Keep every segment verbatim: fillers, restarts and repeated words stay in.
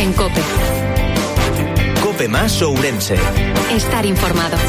en COPE. COPE más Ourense. Estar informado.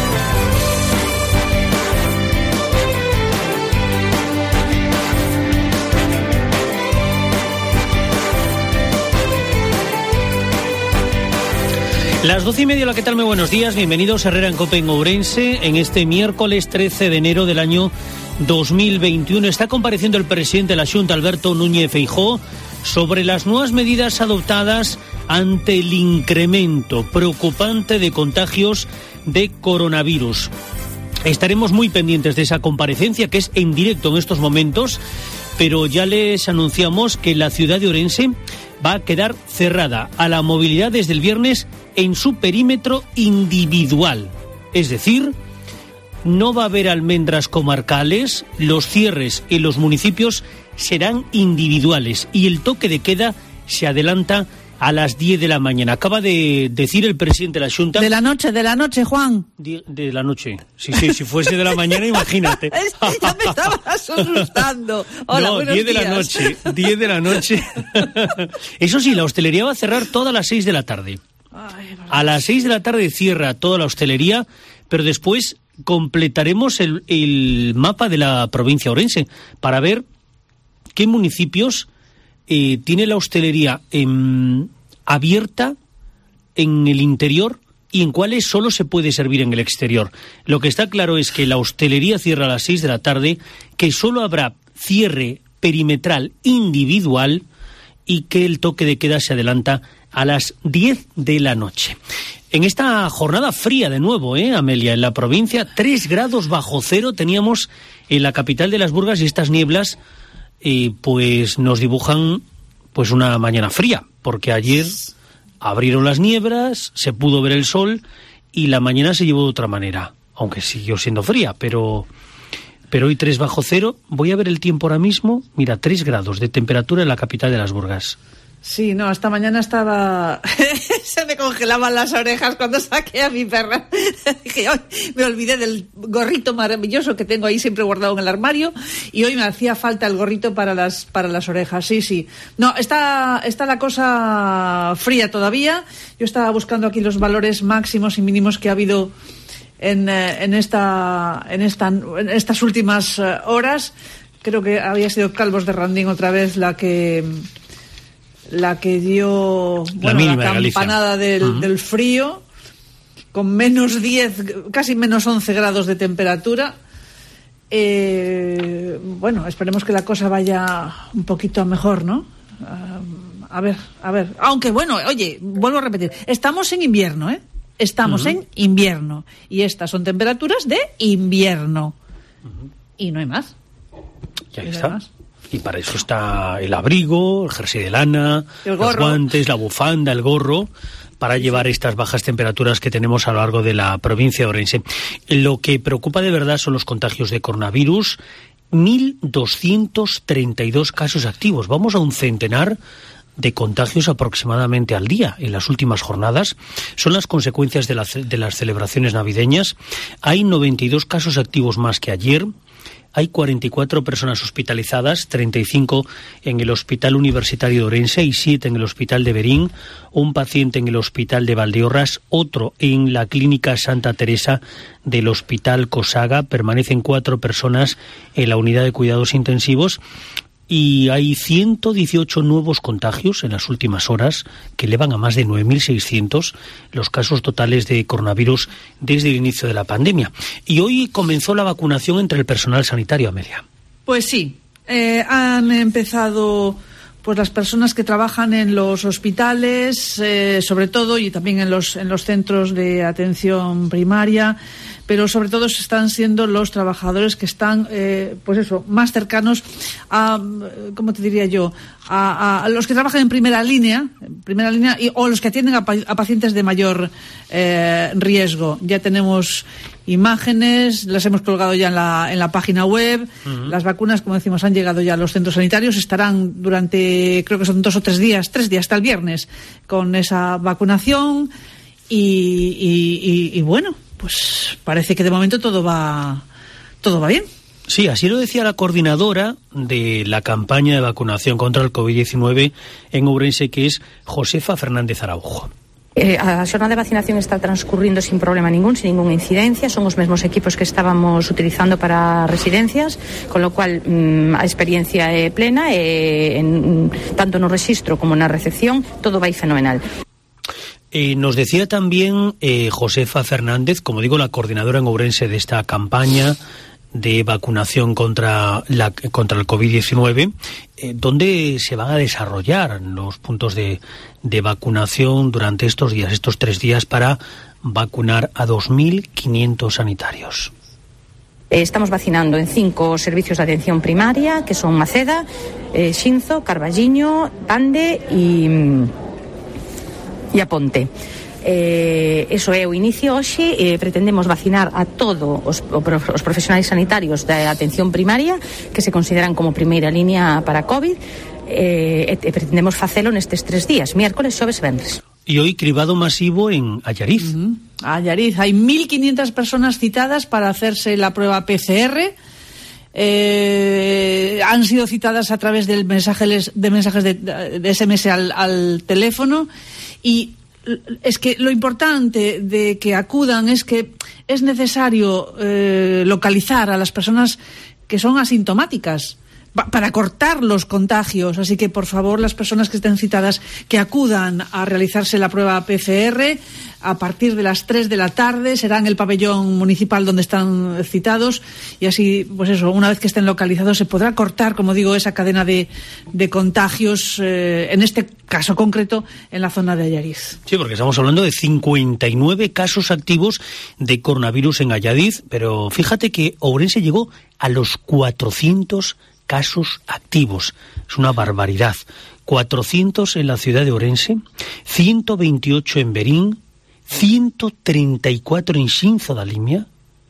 Las doce y media, hola, ¿qué tal? Muy buenos días, bienvenidos a Herrera en COPE en Ourense. En este miércoles trece de enero del año dos mil veintiuno está compareciendo el presidente de la Xunta, Alberto Núñez Feijóo, sobre las nuevas medidas adoptadas ante el incremento preocupante de contagios de coronavirus. Estaremos muy pendientes de esa comparecencia, que es en directo en estos momentos, pero ya les anunciamos que la ciudad de Ourense va a quedar cerrada a la movilidad desde el viernes en su perímetro individual. Es decir, no va a haber almendras comarcales, los cierres en los municipios serán individuales y el toque de queda se adelanta a las diez de la mañana. Acaba de decir el presidente de la Xunta... De la noche, de la noche, Juan. De, de la noche. Sí, sí, si fuese de la mañana, imagínate. Ya me estabas asustando. Hola, no, buenos diez de días. la noche, diez de la noche. Eso sí, la hostelería va a cerrar todas las seis de la tarde. Ay, a las seis de la tarde cierra toda la hostelería, pero después completaremos el, el mapa de la provincia orense para ver qué municipios eh, tiene la hostelería en, abierta en el interior y en cuáles solo se puede servir en el exterior. Lo que está claro es que la hostelería cierra a las seis de la tarde, que solo habrá cierre perimetral individual y que el toque de queda se adelanta a las diez de la noche. En esta jornada fría de nuevo, ¿eh, Amelia? En la provincia, tres grados bajo cero teníamos en la capital de las Burgas y estas nieblas eh, pues nos dibujan pues una mañana fría, porque ayer abrieron las nieblas, se pudo ver el sol y la mañana se llevó de otra manera, aunque siguió siendo fría, pero... Pero hoy tres bajo cero. Voy a ver el tiempo ahora mismo. Mira, tres grados de temperatura en la capital de las Burgas. Sí, no, esta mañana estaba... Se me congelaban las orejas cuando saqué a mi perra. Dije, hoy me olvidé del gorrito maravilloso que tengo ahí siempre guardado en el armario y hoy me hacía falta el gorrito para las para las orejas. Sí, sí. No, está, está la cosa fría todavía. Yo estaba buscando aquí los valores máximos y mínimos que ha habido en, en, esta, en, esta, en estas últimas horas. Creo que había sido Calvos de Randín otra vez la que... la que dio bueno, la, la campanada de del, uh-huh. del frío, con menos diez, casi menos once grados de temperatura. Eh, bueno, esperemos que la cosa vaya un poquito mejor, ¿no? Uh, a ver, a ver. Aunque bueno, oye, vuelvo a repetir, estamos en invierno, ¿eh? Estamos uh-huh. en invierno. Y estas son temperaturas de invierno. Uh-huh. Y no hay más. Ya está. Más. Y para eso está el abrigo, el jersey de lana, los guantes, la bufanda, el gorro, para llevar estas bajas temperaturas que tenemos a lo largo de la provincia de Ourense. Lo que preocupa de verdad son los contagios de coronavirus. mil doscientos treinta y dos casos activos. Vamos a un centenar de contagios aproximadamente al día en las últimas jornadas. Son las consecuencias de, la, de las celebraciones navideñas. Hay noventa y dos casos activos más que ayer. Hay cuarenta y cuatro personas hospitalizadas, treinta y cinco en el Hospital Universitario de Ourense y siete en el Hospital de Berín, un paciente en el Hospital de Valdeorras, otro en la Clínica Santa Teresa del Hospital Cosaga. Permanecen cuatro personas en la unidad de cuidados intensivos. Y hay ciento dieciocho nuevos contagios en las últimas horas, que elevan a más de nueve mil seiscientos los casos totales de coronavirus desde el inicio de la pandemia. Y hoy comenzó la vacunación entre el personal sanitario, Amelia. Pues sí, eh, han empezado pues las personas que trabajan en los hospitales, eh, sobre todo, y también en los, en los centros de atención primaria, pero sobre todo están siendo los trabajadores que están, eh, pues eso, más cercanos a, ¿cómo te diría yo?, a, a, a los que trabajan en primera línea, en primera línea y, o los que atienden a, a pacientes de mayor eh, riesgo. Ya tenemos imágenes, las hemos colgado ya en la, en la página web. Uh-huh. Las vacunas, como decimos, han llegado ya a los centros sanitarios, estarán durante, creo que son dos o tres días, tres días hasta el viernes, con esa vacunación y, y, y, y bueno, pues parece que de momento todo va todo va bien. Sí, así lo decía la coordinadora de la campaña de vacunación contra el covid diecinueve en Ourense, que es Josefa Fernández Araujo. Eh, a xornada de vacinación está transcurrindo sin problema ningún, sin ninguna incidencia. Son os mesmos equipos que estábamos utilizando para residencias, con lo cual mmm, a experiencia é plena e en, tanto no registro como na recepción todo vai fenomenal. Eh, nos decía también eh, Josefa Fernández, como digo, la coordinadora en Ourense de esta campaña de vacunación contra la contra el covid diecinueve, eh, ¿dónde se van a desarrollar los puntos de, de vacunación durante estos días, estos tres días, para vacunar a dos mil quinientos sanitarios? Estamos vacinando en cinco servicios de atención primaria, que son Maceda, eh, Xinzo, Carballiño, Pande e, e Aponte. Eh, eso é o inicio hoxe. eh, pretendemos vacinar a todos os, os profesionais sanitarios da atención primaria que se consideran como primeira línea para COVID, eh, e pretendemos facelo nestes tres días, miércoles, xoves e venres. Y hoy cribado masivo en Allariz. Uh-huh. Allariz, hay mil quinientas personas citadas para hacerse la prueba P C R. Eh, han sido citadas a través del mensajes de mensajes de, de S M S al, al teléfono, y es que lo importante de que acudan es que es necesario eh, localizar a las personas que son asintomáticas pa- para cortar los contagios. Así que, por favor, las personas que estén citadas, que acudan a realizarse la prueba P C R a partir de las tres de la tarde. Será en el pabellón municipal donde están citados, y así, pues eso, una vez que estén localizados se podrá cortar, como digo, esa cadena de, de contagios, eh, en este caso concreto en la zona de Allariz. Sí, porque estamos hablando de cincuenta y nueve casos activos de coronavirus en Allariz, pero fíjate que Ourense llegó a los cuatrocientos casos activos. Es una barbaridad. cuatrocientos en la ciudad de Ourense, ciento veintiocho en Verín, ciento treinta y cuatro en Xinzo da Limia,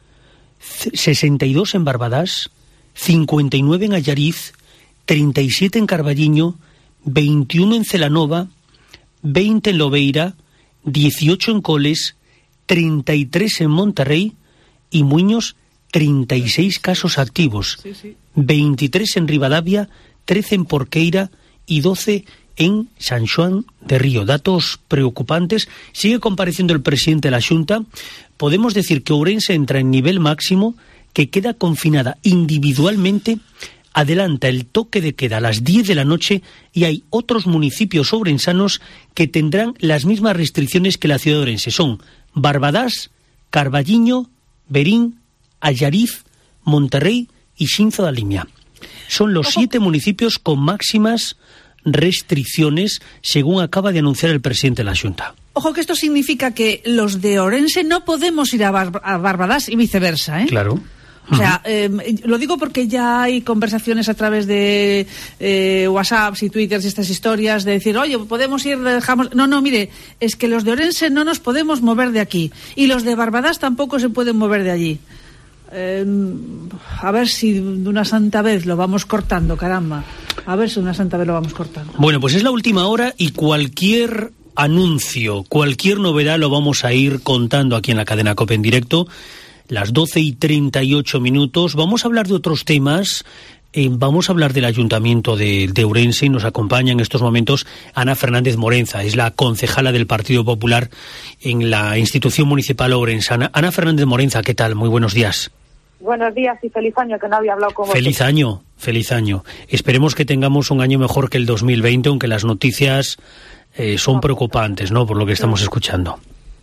sesenta y dos en Barbadás, cincuenta y nueve en Allariz, treinta y siete en Carballiño, veintiuno en Celanova, veinte en Lobeira, dieciocho en Coles, treinta y tres en Monterrey y Muños, treinta y seis casos activos, sí, sí. veintitrés en Ribadavia, trece en Porqueira y doce en San Xoán de Río. Datos preocupantes. Sigue compareciendo el presidente de la Xunta. Podemos decir que Ourense entra en nivel máximo, que queda confinada individualmente, adelanta el toque de queda a las diez de la noche, y hay otros municipios ourensanos que tendrán las mismas restricciones que la ciudad de Ourense. Son Barbadás, Carballiño, Verín, Allariz, Monterrey y Xinzo da Limia. Son los siete municipios con máximas restricciones, según acaba de anunciar el presidente de la Xunta. Ojo, que esto significa que los de Ourense no podemos ir a, Bar- a Barbadás y viceversa, ¿eh? Claro. O sea, eh, lo digo porque ya hay conversaciones a través de eh, WhatsApps y Twitters y estas historias de decir, oye, podemos ir, dejamos... No, no, mire, es que los de Ourense no nos podemos mover de aquí, y los de Barbadás tampoco se pueden mover de allí. Eh, a ver si de una santa vez lo vamos cortando, caramba. A ver si una santa vez lo vamos cortando. Bueno, pues es la última hora, y cualquier anuncio, cualquier novedad lo vamos a ir contando aquí en la cadena COPE en directo. Las doce y treinta y ocho minutos. Vamos a hablar de otros temas. Eh, vamos a hablar del Ayuntamiento de, de Ourense, y nos acompaña en estos momentos Ana Fernández Morenza, es la concejala del Partido Popular en la institución municipal ourensana. Ana Fernández Morenza, ¿qué tal? Muy buenos días. Buenos días y feliz año, que no había hablado con vosotros. Feliz año, feliz año. Esperemos que tengamos un año mejor que el dos mil veinte, aunque las noticias eh, son preocupantes, ¿no?, por lo que estamos escuchando.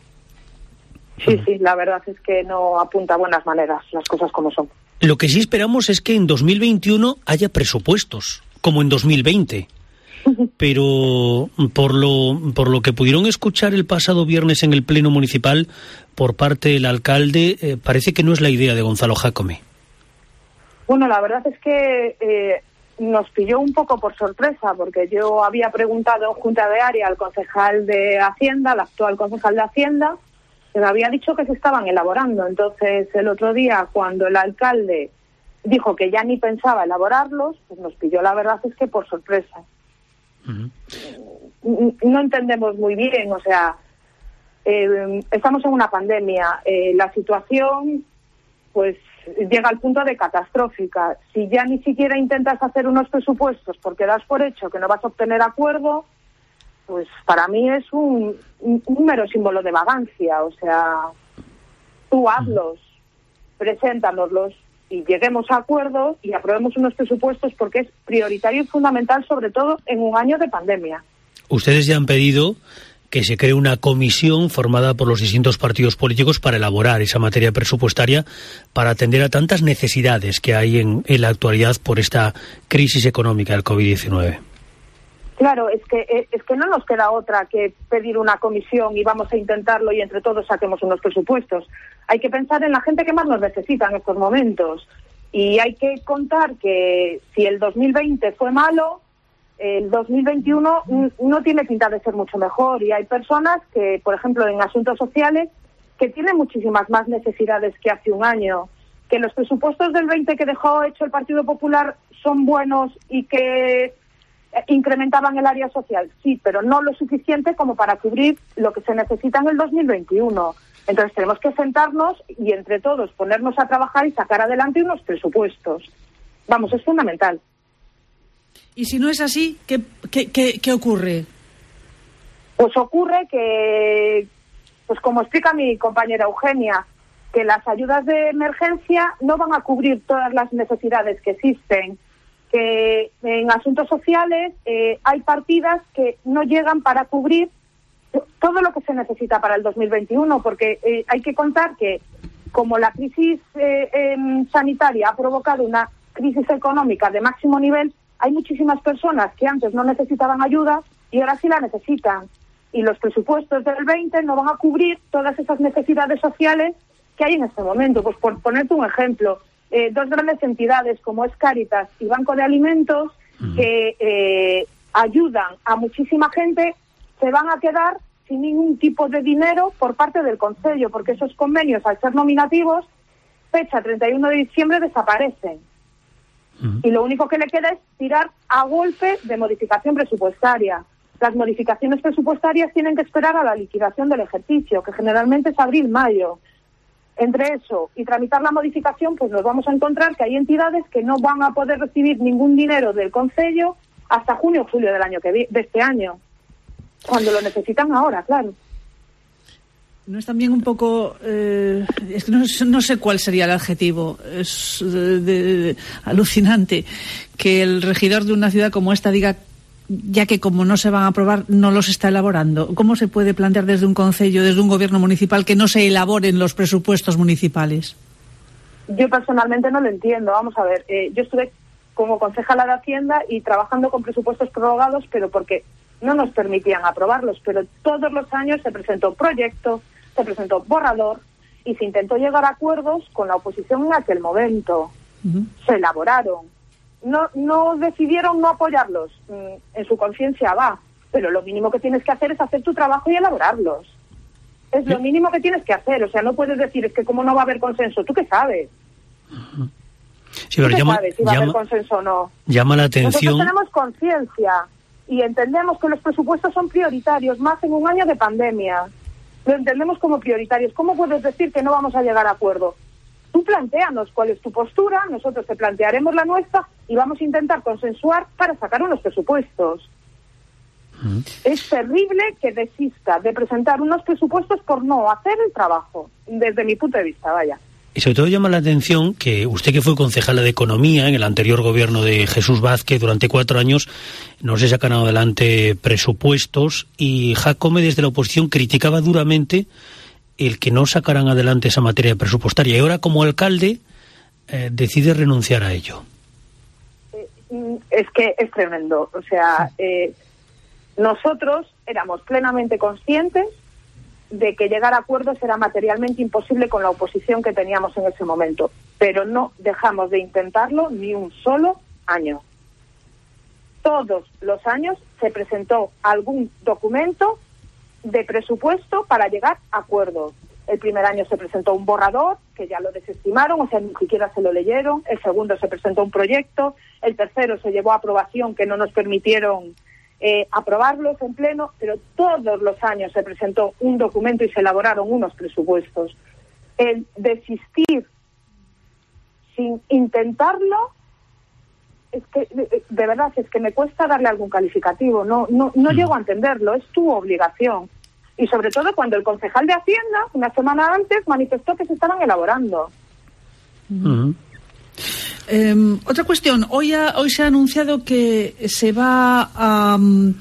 Sí, sí, la verdad es que no apunta a buenas maneras, las cosas como son. Lo que sí esperamos es que en dos mil veintiuno haya presupuestos, como en dos mil veinte. Pero por lo, por lo que pudieron escuchar el pasado viernes en el Pleno Municipal por parte del alcalde, eh, parece que no es la idea de Gonzalo Jácome. Bueno, la verdad es que eh, nos pilló un poco por sorpresa, porque yo había preguntado en Junta de Área al concejal de Hacienda, al actual concejal de Hacienda, que me había dicho que se estaban elaborando. Entonces, el otro día, cuando el alcalde dijo que ya ni pensaba elaborarlos, pues nos pilló, la verdad es que por sorpresa. Uh-huh. No entendemos muy bien, o sea, eh, estamos en una pandemia, eh, la situación pues llega al punto de catastrófica. Si ya ni siquiera intentas hacer unos presupuestos porque das por hecho que no vas a obtener acuerdo, pues para mí es un, un, un mero símbolo de vagancia. O sea, tú hazlos, preséntanoslos y lleguemos a acuerdos y aprobemos unos presupuestos, porque es prioritario y fundamental, sobre todo en un año de pandemia. Ustedes ya han pedido que se cree una comisión formada por los distintos partidos políticos para elaborar esa materia presupuestaria para atender a tantas necesidades que hay en, en la actualidad por esta crisis económica del covid diecinueve. Claro, es que es que no nos queda otra que pedir una comisión y vamos a intentarlo y entre todos saquemos unos presupuestos. Hay que pensar en la gente que más nos necesita en estos momentos y hay que contar que si el dos mil veinte fue malo, el dos mil veintiuno no tiene pinta de ser mucho mejor, y hay personas que, por ejemplo, en asuntos sociales, que tienen muchísimas más necesidades que hace un año. Que los presupuestos del veinte que dejó hecho el Partido Popular son buenos y que incrementaban el área social, sí, pero no lo suficiente como para cubrir lo que se necesita en el dos mil veintiuno. Entonces tenemos que sentarnos y entre todos ponernos a trabajar y sacar adelante unos presupuestos. Vamos, es fundamental. Y si no es así, ¿qué, qué, qué, qué ocurre? Pues ocurre que, pues como explica mi compañera Eugenia, que las ayudas de emergencia no van a cubrir todas las necesidades que existen, que en asuntos sociales eh, hay partidas que no llegan para cubrir todo lo que se necesita para el dos mil veintiuno, porque eh, hay que contar que como la crisis eh, eh, sanitaria ha provocado una crisis económica de máximo nivel, hay muchísimas personas que antes no necesitaban ayuda y ahora sí la necesitan, y los presupuestos del veinte no van a cubrir todas esas necesidades sociales que hay en este momento. Pues por ponerte un ejemplo, Eh, dos grandes entidades como es Cáritas y Banco de Alimentos, uh-huh. que eh, ayudan a muchísima gente, se van a quedar sin ningún tipo de dinero por parte del Concello, porque esos convenios, al ser nominativos, fecha treinta y uno de diciembre desaparecen. Uh-huh. Y lo único que le queda es tirar a golpe de modificación presupuestaria. Las modificaciones presupuestarias tienen que esperar a la liquidación del ejercicio, que generalmente es abril-mayo. Entre eso y tramitar la modificación, pues nos vamos a encontrar que hay entidades que no van a poder recibir ningún dinero del Concello hasta junio o julio del año que vi- de este año, cuando lo necesitan ahora, claro. ¿No es también un poco, eh, es que no, no sé cuál sería el adjetivo, es de, de, de, alucinante que el regidor de una ciudad como esta diga, ya que como no se van a aprobar, no los está elaborando? ¿Cómo se puede plantear desde un concello, desde un gobierno municipal, que no se elaboren los presupuestos municipales? Yo personalmente no lo entiendo. Vamos a ver, eh, yo estuve como concejala de Hacienda y trabajando con presupuestos prorrogados, pero porque no nos permitían aprobarlos, pero todos los años se presentó proyecto, se presentó borrador y se intentó llegar a acuerdos con la oposición en aquel momento. Uh-huh. Se elaboraron. No, no decidieron no apoyarlos, en su conciencia va, pero lo mínimo que tienes que hacer es hacer tu trabajo y elaborarlos. Es lo mínimo que tienes que hacer, o sea, no puedes decir, es que como no va a haber consenso, ¿tú qué sabes? Sí, pero ¿Tú qué llama, sabes si va llama, a haber consenso o no? Llama la atención. Nosotros tenemos conciencia y entendemos que los presupuestos son prioritarios, más en un año de pandemia. Lo entendemos como prioritarios. ¿Cómo puedes decir que no vamos a llegar a acuerdo? Tú plantéanos cuál es tu postura, nosotros te plantearemos la nuestra y vamos a intentar consensuar para sacar unos presupuestos. Uh-huh. Es terrible que desista de presentar unos presupuestos por no hacer el trabajo, desde mi punto de vista, vaya. Y sobre todo llama la atención que usted, que fue concejala de Economía en el anterior gobierno de Jesús Vázquez durante cuatro años, no se sacan adelante presupuestos, y Jacome desde la oposición criticaba duramente el que no sacaran adelante esa materia presupuestaria, y ahora como alcalde eh, decide renunciar a ello. Es que es tremendo, o sea, eh, nosotros éramos plenamente conscientes de que llegar a acuerdos era materialmente imposible con la oposición que teníamos en ese momento, pero no dejamos de intentarlo ni un solo año. Todos los años se presentó algún documento de presupuesto para llegar a acuerdos. El primer año se presentó un borrador, que ya lo desestimaron, o sea, ni siquiera se lo leyeron. El segundo se presentó un proyecto. El tercero se llevó a aprobación, que no nos permitieron eh, aprobarlos en pleno, pero todos los años se presentó un documento y se elaboraron unos presupuestos. El desistir sin intentarlo, es que, de verdad, es que me cuesta darle algún calificativo, no, no, no mm. llego a entenderlo, es tu obligación. Y sobre todo cuando el concejal de Hacienda, una semana antes, manifestó que se estaban elaborando. Mm. Eh, otra cuestión, hoy, ha, hoy se ha anunciado que se va a,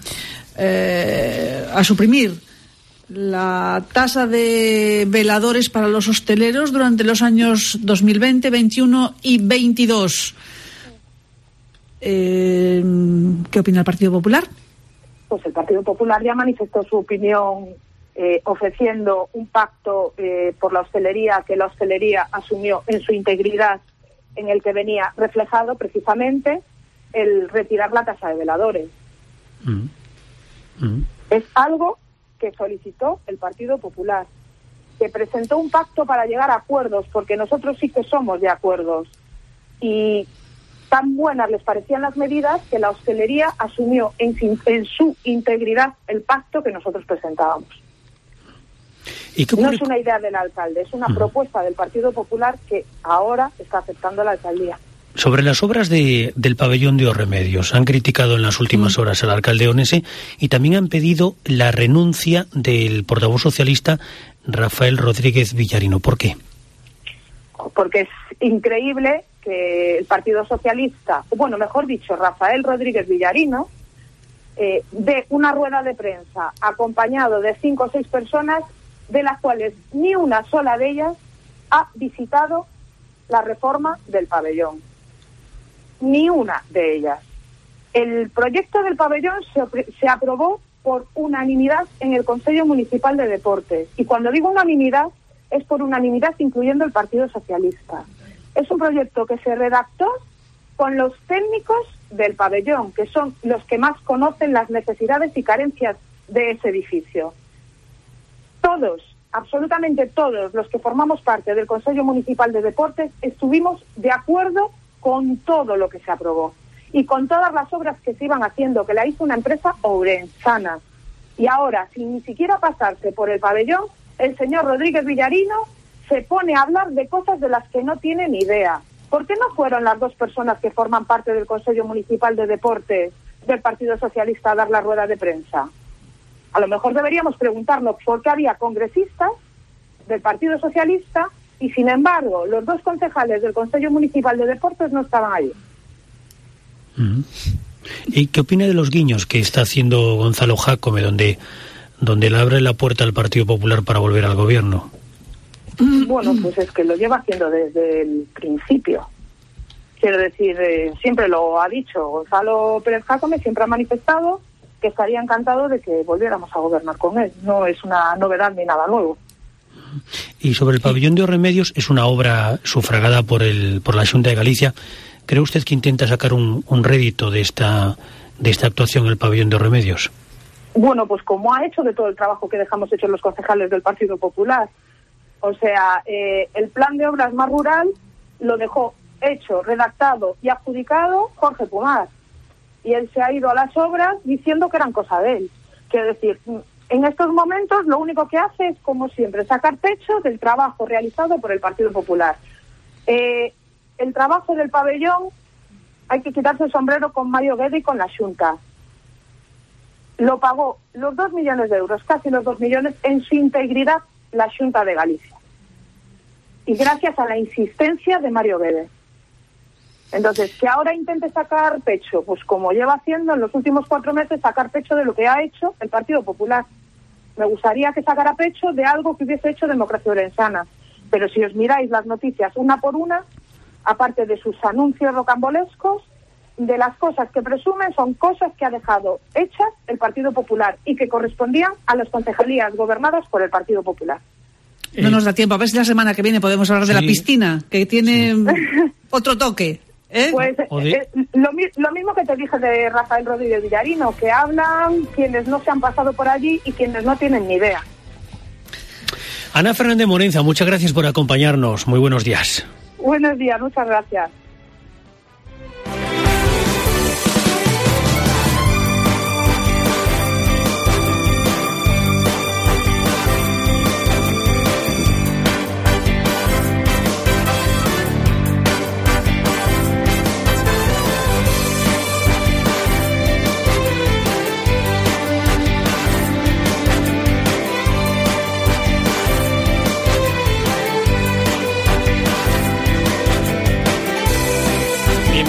eh, a suprimir la tasa de veladores para los hosteleros durante los años dos mil veinte, veintiuno y veintidós. Eh, ¿Qué opina el Partido Popular? Pues el Partido Popular ya manifestó su opinión eh, ofreciendo un pacto eh, por la hostelería que la hostelería asumió en su integridad, en el que venía reflejado precisamente el retirar la tasa de veladores. Mm. Mm. Es algo que solicitó el Partido Popular, que presentó un pacto para llegar a acuerdos, porque nosotros sí que somos de acuerdos. Y tan buenas les parecían las medidas que la hostelería asumió en, en su integridad el pacto que nosotros presentábamos. ¿Y qué no es una idea del alcalde, es una uh-huh. propuesta del Partido Popular que ahora está aceptando la alcaldía. Sobre las obras de, del pabellón de Os Remedios, han criticado en las últimas uh-huh. horas al alcalde onense y también han pedido la renuncia del portavoz socialista Rafael Rodríguez Villarino. ¿Por qué? Porque es increíble que el Partido Socialista, bueno, mejor dicho, Rafael Rodríguez Villarino, eh, dé una rueda de prensa acompañado de cinco o seis personas, de las cuales ni una sola de ellas ha visitado la reforma del pabellón. Ni una de ellas. El proyecto del pabellón se, se aprobó por unanimidad en el Consejo Municipal de Deportes. Y cuando digo unanimidad, es por unanimidad incluyendo el Partido Socialista. Es un proyecto que se redactó con los técnicos del pabellón, que son los que más conocen las necesidades y carencias de ese edificio. Todos, absolutamente todos los que formamos parte del Consejo Municipal de Deportes estuvimos de acuerdo con todo lo que se aprobó y con todas las obras que se iban haciendo, que la hizo una empresa ourensana. Y ahora, sin ni siquiera pasarse por el pabellón, el señor Rodríguez Villarino se pone a hablar de cosas de las que no tiene ni idea. ¿Por qué no fueron las dos personas que forman parte del Consejo Municipal de Deportes del Partido Socialista a dar la rueda de prensa? A lo mejor deberíamos preguntarnos por qué había congresistas del Partido Socialista y, sin embargo, los dos concejales del Consejo Municipal de Deportes no estaban allí. ¿Y qué opina de los guiños que está haciendo Gonzalo Jácome, donde, donde le abre la puerta al Partido Popular para volver al gobierno? Bueno, pues es que lo lleva haciendo desde el principio. Quiero decir, eh, siempre lo ha dicho Gonzalo Pérez Jácome, siempre ha manifestado que estaría encantado de que volviéramos a gobernar con él. No es una novedad ni nada nuevo. Y sobre el pabellón de Os Remedios, es una obra sufragada por el por la Xunta de Galicia. ¿Cree usted que intenta sacar un, un rédito de esta de esta actuación en el pabellón de Os Remedios? Bueno, pues como ha hecho de todo el trabajo que dejamos hecho los concejales del Partido Popular. O sea, eh, el plan de obras más rural lo dejó hecho, redactado y adjudicado Jorge Pumar. Y él se ha ido a las obras diciendo que eran cosa de él. Quiero decir, en estos momentos lo único que hace es, como siempre, sacar pecho del trabajo realizado por el Partido Popular. Eh, el trabajo del pabellón, hay que quitarse el sombrero con Mario Guede y con la Xunta. Lo pagó los dos millones de euros, casi los dos millones, en su integridad la Xunta de Galicia. Y gracias a la insistencia de Mario Guede. Entonces, que ahora intente sacar pecho, pues como lleva haciendo en los últimos cuatro meses, sacar pecho de lo que ha hecho el Partido Popular. Me gustaría que sacara pecho de algo que hubiese hecho Democracia Orensana. Pero si os miráis las noticias una por una, aparte de sus anuncios rocambolescos, de las cosas que presumen son cosas que ha dejado hechas el Partido Popular y que correspondían a las concejalías gobernadas por el Partido Popular. No nos da tiempo. A ver si la semana que viene podemos hablar sí. de la piscina, que tiene sí. otro toque. ¿Eh? Pues de... eh, lo, lo mismo que te dije de Rafael Rodríguez Villarino, que hablan quienes no se han pasado por allí y quienes no tienen ni idea. Ana Fernández Morenza, muchas gracias por acompañarnos. Muy buenos días. Buenos días, muchas gracias.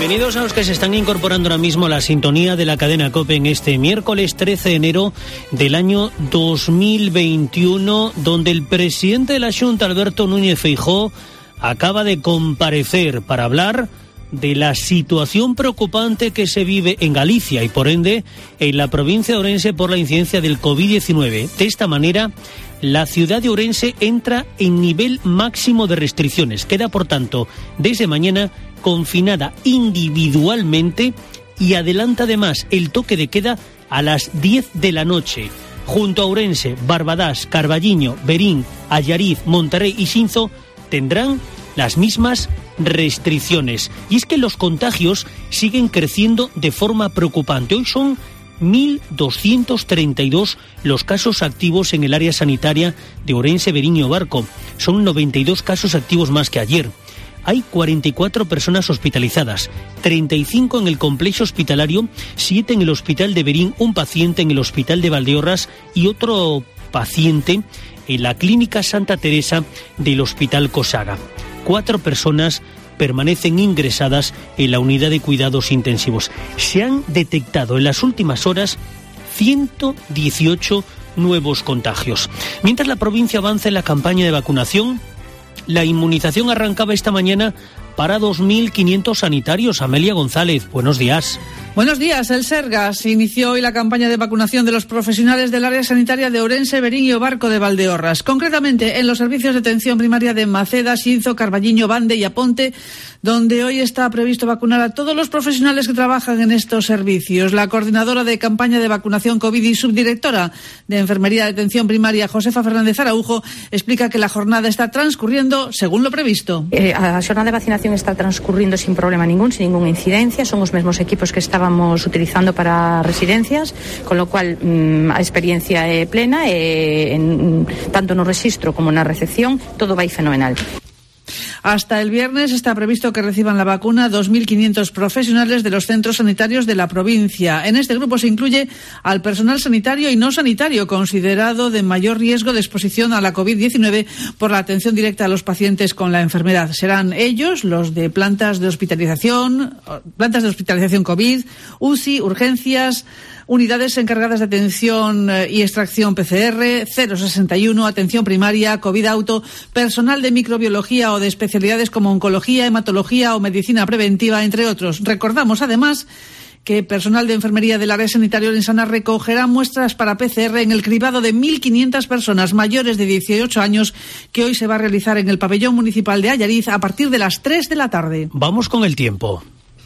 Bienvenidos a los que se están incorporando ahora mismo a la sintonía de la cadena COPE en este miércoles trece de enero del año dos mil veintiuno, donde el presidente de la Xunta, Alberto Núñez Feijóo, acaba de comparecer para hablar de la situación preocupante que se vive en Galicia y, por ende, en la provincia de Ourense por la incidencia del COVID diecinueve. De esta manera, la ciudad de Ourense entra en nivel máximo de restricciones. Queda, por tanto, desde mañana confinada individualmente y adelanta además el toque de queda a las diez de la noche. Junto a Ourense, Barbadás, Carballiño, Verín, Allariz, Monterrey y Xinzo tendrán las mismas restricciones. Y es que los contagios siguen creciendo de forma preocupante. Hoy son mil doscientos treinta y dos los casos activos en el área sanitaria de Ourense, Verín y Obarco. Son noventa y dos casos activos más que ayer. Hay cuarenta y cuatro personas hospitalizadas, treinta y cinco en el complejo hospitalario, siete en el hospital de Verín, un paciente en el hospital de Valdeorras y otro paciente en la clínica Santa Teresa del hospital Cosaga. Cuatro personas permanecen ingresadas en la unidad de cuidados intensivos. Se han detectado en las últimas horas ciento dieciocho nuevos contagios. Mientras la provincia avanza en la campaña de vacunación, la inmunización arrancaba esta mañana para dos mil quinientos sanitarios. Amelia González, buenos días. Buenos días. El Sergas inició hoy la campaña de vacunación de los profesionales del área sanitaria de Ourense, Verín y Obarco de Valdeorras. Concretamente, en los servicios de atención primaria de Maceda, Xinzo, Carballiño, Bande y Aponte, donde hoy está previsto vacunar a todos los profesionales que trabajan en estos servicios. La coordinadora de campaña de vacunación COVID y subdirectora de Enfermería de Atención Primaria, Josefa Fernández Araujo, explica que la jornada está transcurriendo según lo previsto. Eh, a jornada de vacinación está transcurriendo sin problema ningún, sin ninguna incidencia. Son os mesmos equipos que estábamos utilizando para residencias, con lo cual mmm, a experiencia é plena e en, tanto no registro como na recepción todo vai fenomenal. Hasta el viernes está previsto que reciban la vacuna dos mil quinientos profesionales de los centros sanitarios de la provincia. En este grupo se incluye al personal sanitario y no sanitario considerado de mayor riesgo de exposición a la COVID diecinueve por la atención directa a los pacientes con la enfermedad. Serán ellos los de plantas de hospitalización, plantas de hospitalización COVID, U C I, urgencias, unidades encargadas de atención y extracción P C R, cero sesenta y uno, atención primaria, COVID auto, personal de microbiología o de especialidades como oncología, hematología o medicina preventiva, entre otros. Recordamos además que personal de enfermería del área sanitaria orensana recogerá muestras para P C R en el cribado de mil quinientas personas mayores de dieciocho años que hoy se va a realizar en el pabellón municipal de Allariz a partir de las tres de la tarde. Vamos con el tiempo.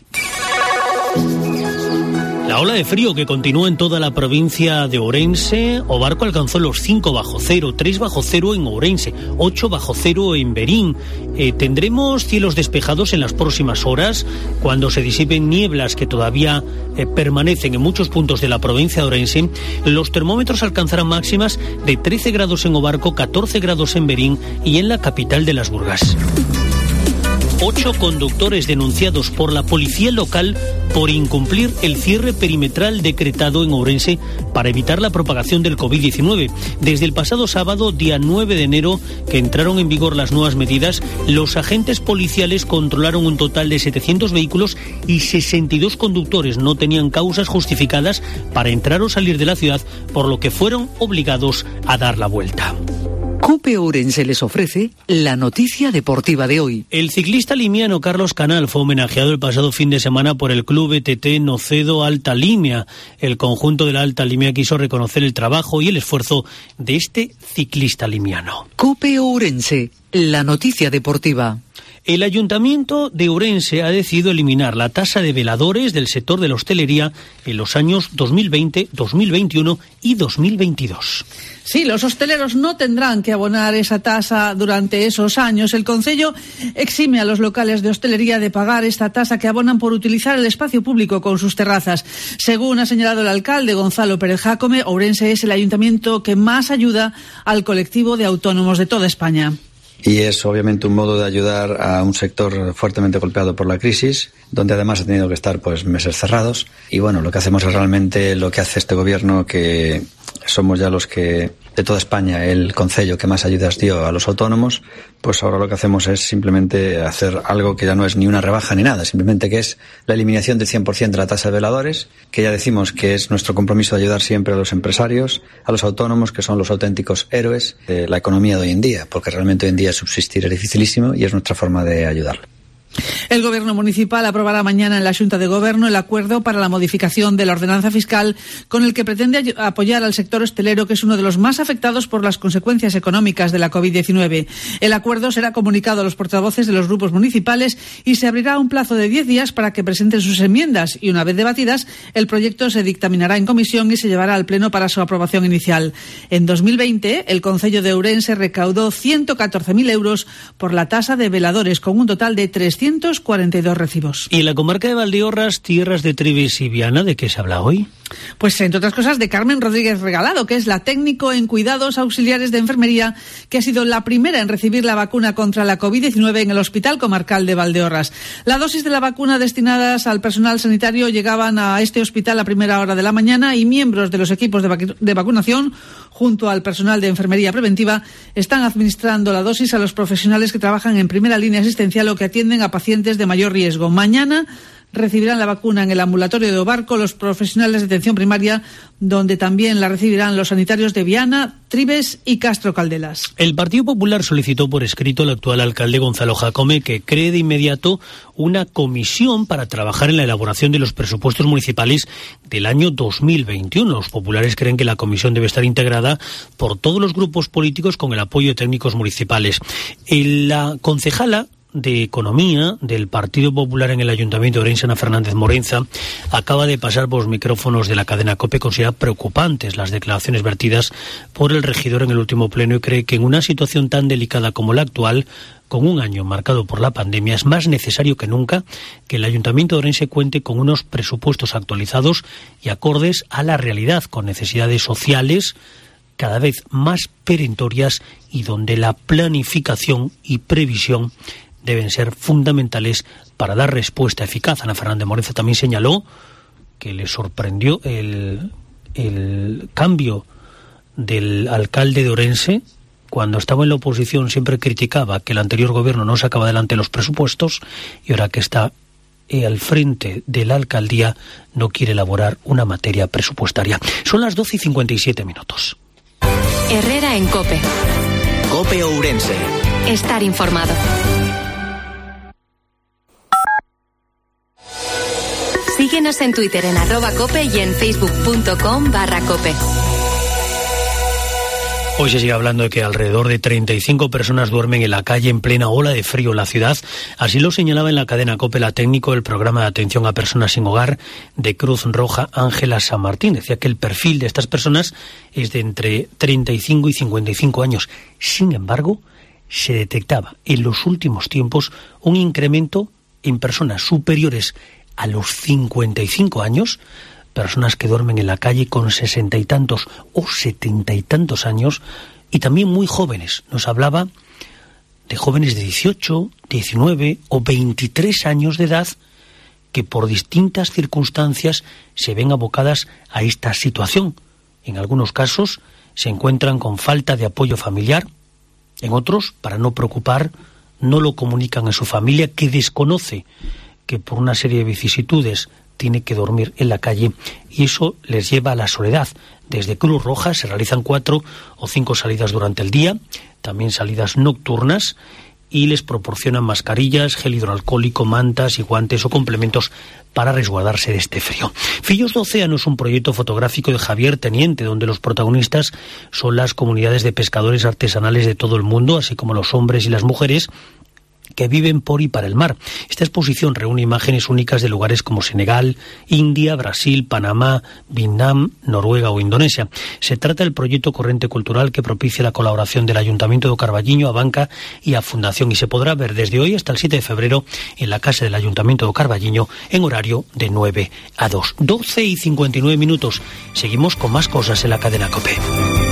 La ola de frío que continúa en toda la provincia de Ourense. Obarco alcanzó los cinco bajo cero, tres bajo cero en Ourense, ocho bajo cero en Verín. Eh, tendremos cielos despejados en las próximas horas, cuando se disipen nieblas que todavía eh, permanecen en muchos puntos de la provincia de Ourense. Los termómetros alcanzarán máximas de trece grados en Obarco, catorce grados en Verín y en la capital de las Burgas. Ocho conductores denunciados por la policía local por incumplir el cierre perimetral decretado en Ourense para evitar la propagación del COVID diecinueve. Desde el pasado sábado, día nueve de enero, que entraron en vigor las nuevas medidas, los agentes policiales controlaron un total de setecientos vehículos y sesenta y dos conductores no tenían causas justificadas para entrar o salir de la ciudad, por lo que fueron obligados a dar la vuelta. COPE Ourense les ofrece la noticia deportiva de hoy. El ciclista limiano Carlos Canal fue homenajeado el pasado fin de semana por el club E T T Nocedo Alta Línea. El conjunto de la Alta Línea quiso reconocer el trabajo y el esfuerzo de este ciclista limiano. COPE Ourense, la noticia deportiva. El Ayuntamiento de Ourense ha decidido eliminar la tasa de veladores del sector de la hostelería en los años dos mil veinte, dos mil veintiuno y dos mil veintidós. Sí, los hosteleros no tendrán que abonar esa tasa durante esos años. El Concello exime a los locales de hostelería de pagar esta tasa que abonan por utilizar el espacio público con sus terrazas. Según ha señalado el alcalde Gonzalo Pérez Jácome, Ourense es el ayuntamiento que más ayuda al colectivo de autónomos de toda España. Y es obviamente un modo de ayudar a un sector fuertemente golpeado por la crisis, donde además ha tenido que estar pues meses cerrados. Y bueno, lo que hacemos es realmente lo que hace este gobierno, que somos ya los que, de toda España, el concello que más ayudas dio a los autónomos, pues ahora lo que hacemos es simplemente hacer algo que ya no es ni una rebaja ni nada, simplemente que es la eliminación del cien por ciento de la tasa de veladores, que ya decimos que es nuestro compromiso de ayudar siempre a los empresarios, a los autónomos, que son los auténticos héroes de la economía de hoy en día, porque realmente hoy en día subsistir es dificilísimo y es nuestra forma de ayudarlo. El Gobierno municipal aprobará mañana en la Xunta de Gobierno el acuerdo para la modificación de la ordenanza fiscal con el que pretende apoyar al sector hostelero, que es uno de los más afectados por las consecuencias económicas de la covid diecinueve. El acuerdo será comunicado a los portavoces de los grupos municipales y se abrirá un plazo de diez días para que presenten sus enmiendas y, una vez debatidas, el proyecto se dictaminará en comisión y se llevará al Pleno para su aprobación inicial. En dos mil veinte, el concello de Ourense recaudó ciento catorce mil euros por la tasa de veladores, con un total de trescientos cuarenta y dos recibos. ¿Y en la comarca de Valdeorras, tierras de Trives y Viana, de qué se habla hoy? Pues, entre otras cosas, de Carmen Rodríguez Regalado, que es la técnico en cuidados auxiliares de enfermería, que ha sido la primera en recibir la vacuna contra la covid diecinueve en el Hospital Comarcal de Valdeorras. La dosis de la vacuna destinadas al personal sanitario llegaban a este hospital a primera hora de la mañana y miembros de los equipos de, vac- de vacunación, junto al personal de enfermería preventiva, están administrando la dosis a los profesionales que trabajan en primera línea asistencial o que atienden a pacientes de mayor riesgo. Mañana recibirán la vacuna en el ambulatorio de Obarco los profesionales de atención primaria, donde también la recibirán los sanitarios de Viana, Trives y Castro Caldelas. El Partido Popular solicitó por escrito al actual alcalde Gonzalo Jacome que cree de inmediato una comisión para trabajar en la elaboración de los presupuestos municipales del año dos mil veintiuno. Los populares creen que la comisión debe estar integrada por todos los grupos políticos con el apoyo de técnicos municipales. La concejala de Economía del Partido Popular en el Ayuntamiento de Ourense, Ana Fernández Morenza, acaba de pasar por los micrófonos de la cadena COPE. Considera preocupantes las declaraciones vertidas por el regidor en el último pleno y cree que en una situación tan delicada como la actual, con un año marcado por la pandemia, es más necesario que nunca que el Ayuntamiento de Ourense cuente con unos presupuestos actualizados y acordes a la realidad, con necesidades sociales cada vez más perentorias y donde la planificación y previsión deben ser fundamentales para dar respuesta eficaz. Ana Fernández Morenza también señaló que le sorprendió el, el cambio del alcalde de Ourense. Cuando estaba en la oposición siempre criticaba que el anterior gobierno no sacaba adelante los presupuestos y ahora que está al frente de la alcaldía no quiere elaborar una materia presupuestaria. Son las doce y cincuenta y siete minutos. Herrera en COPE. COPE Ourense. Estar informado. Síguenos en Twitter en arroba cope y en facebook.com barra cope. Hoy se sigue hablando de que alrededor de treinta y cinco personas duermen en la calle en plena ola de frío en la ciudad. Así lo señalaba en la cadena COPE la técnico del programa de atención a personas sin hogar de Cruz Roja, Ángela San Martín. Decía que el perfil de estas personas es de entre treinta y cinco y cincuenta y cinco años. Sin embargo, se detectaba en los últimos tiempos un incremento en personas superiores a los cincuenta y cinco años, personas que duermen en la calle con sesenta y tantos o setenta y tantos años, y también muy jóvenes. Nos hablaba de jóvenes de dieciocho, diecinueve o veintitrés años de edad que por distintas circunstancias se ven abocadas a esta situación. En algunos casos se encuentran con falta de apoyo familiar, en otros, para no preocupar, no lo comunican a su familia, que desconoce que por una serie de vicisitudes tiene que dormir en la calle, y eso les lleva a la soledad. Desde Cruz Roja se realizan cuatro o cinco salidas durante el día, también salidas nocturnas, y les proporcionan mascarillas, gel hidroalcohólico, mantas y guantes o complementos para resguardarse de este frío. Fillos de Océano es un proyecto fotográfico de Javier Teniente, donde los protagonistas son las comunidades de pescadores artesanales de todo el mundo, así como los hombres y las mujeres que viven por y para el mar. Esta exposición reúne imágenes únicas de lugares como Senegal, India, Brasil, Panamá, Vietnam, Noruega o Indonesia. Se trata del proyecto Corrente Cultural que propicia la colaboración del Ayuntamiento de Carballiño, a Banca y a Fundación, y se podrá ver desde hoy hasta el siete de febrero en la casa del Ayuntamiento de Carballiño en horario de nueve a dos. doce y cincuenta y nueve minutos. Seguimos con más cosas en la cadena COPE.